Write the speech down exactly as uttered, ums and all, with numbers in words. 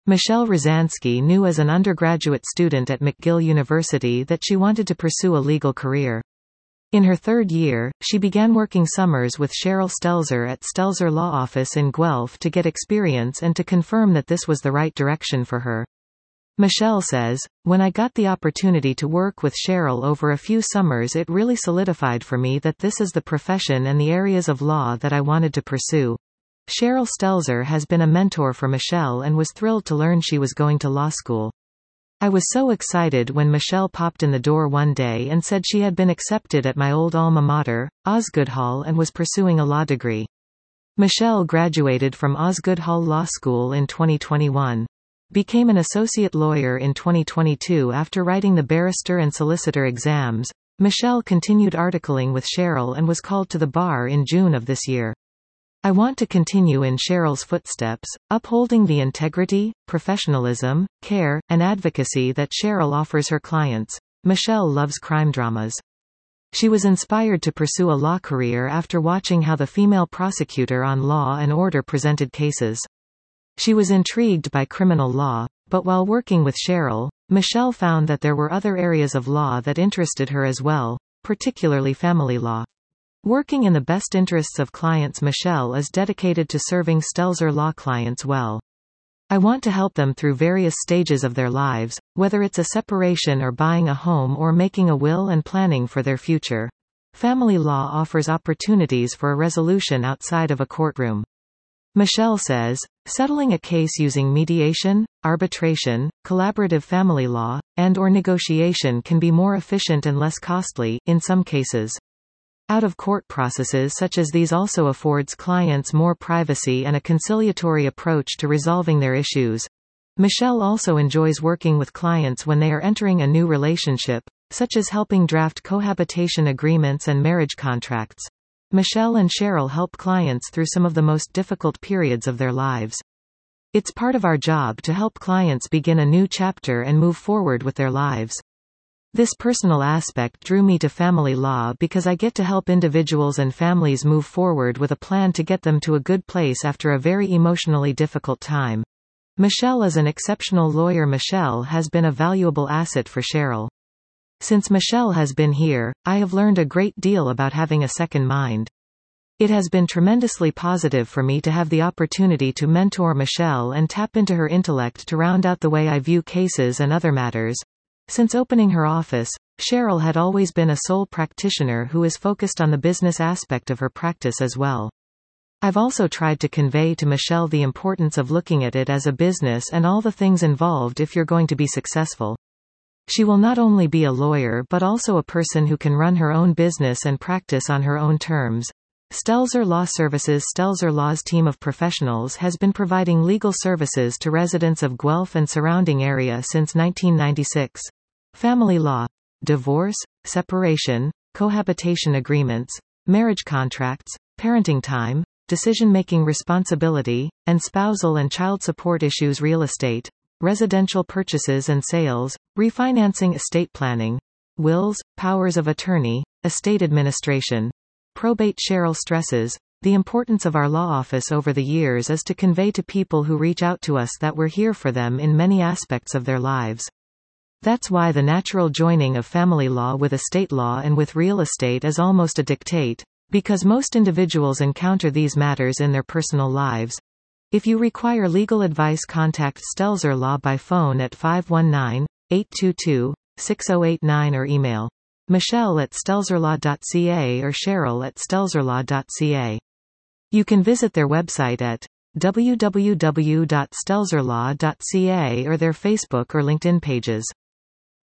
Michelle Rosansky knew as an undergraduate student at McGill University that she wanted to pursue a legal career. In her third year, she began working summers with Cheryl Stelzer at Stelzer Law Office in Guelph to get experience and to confirm that this was the right direction for her. Michelle says, "When I got the opportunity to work with Cheryl over a few summers, it really solidified for me that this is the profession and the areas of law that I wanted to pursue." Cheryl Stelzer has been a mentor for Michelle and was thrilled to learn she was going to law school. "I was so excited when Michelle popped in the door one day and said she had been accepted at my old alma mater, Osgoode Hall, and was pursuing a law degree." Michelle graduated from Osgoode Hall Law School in twenty twenty-one. Became an associate lawyer in twenty twenty-two after writing the barrister and solicitor exams. Michelle continued articling with Cheryl and was called to the bar in June of this year. "I want to continue in Cheryl's footsteps, upholding the integrity, professionalism, care, and advocacy that Cheryl offers her clients." Michelle loves crime dramas. She was inspired to pursue a law career after watching how the female prosecutor on Law and Order presented cases. She was intrigued by criminal law, but while working with Cheryl, Michelle found that there were other areas of law that interested her as well, particularly family law. Working in the best interests of clients, Michelle is dedicated to serving Stelzer Law clients well. "I want to help them through various stages of their lives, whether it's a separation or buying a home or making a will and planning for their future. Family law offers opportunities for a resolution outside of a courtroom." Michelle says, "Settling a case using mediation, arbitration, collaborative family law, and/or negotiation can be more efficient and less costly, in some cases. Out-of-court processes such as these also affords clients more privacy and a conciliatory approach to resolving their issues." Michelle also enjoys working with clients when they are entering a new relationship, such as helping draft cohabitation agreements and marriage contracts. Michelle and Cheryl help clients through some of the most difficult periods of their lives. "It's part of our job to help clients begin a new chapter and move forward with their lives. This personal aspect drew me to family law because I get to help individuals and families move forward with a plan to get them to a good place after a very emotionally difficult time." Michelle is an exceptional lawyer. Michelle has been a valuable asset for Cheryl. "Since Michelle has been here, I have learned a great deal about having a second mind. It has been tremendously positive for me to have the opportunity to mentor Michelle and tap into her intellect to round out the way I view cases and other matters." Since opening her office, Cheryl had always been a sole practitioner who is focused on the business aspect of her practice as well. "I've also tried to convey to Michelle the importance of looking at it as a business and all the things involved if you're going to be successful. She will not only be a lawyer but also a person who can run her own business and practice on her own terms." Stelzer Law Services. Stelzer Law's team of professionals has been providing legal services to residents of Guelph and surrounding area since nineteen ninety-six. Family law, divorce, separation, cohabitation agreements, marriage contracts, parenting time, decision-making responsibility, and spousal and child support issues, real estate, residential purchases and sales, refinancing, estate planning, wills, powers of attorney, estate administration, probate. Cheryl stresses, "The importance of our law office over the years is to convey to people who reach out to us that we're here for them in many aspects of their lives. That's why the natural joining of family law with estate law and with real estate is almost a dictate, because most individuals encounter these matters in their personal lives. If you require legal advice, contact Stelzer Law by phone at five one nine, eight two two, six zero eight nine or email Michelle at stelzerlaw dot c a or Cheryl at stelzerlaw dot c a. You can visit their website at w w w dot stelzerlaw dot c a or their Facebook or LinkedIn pages.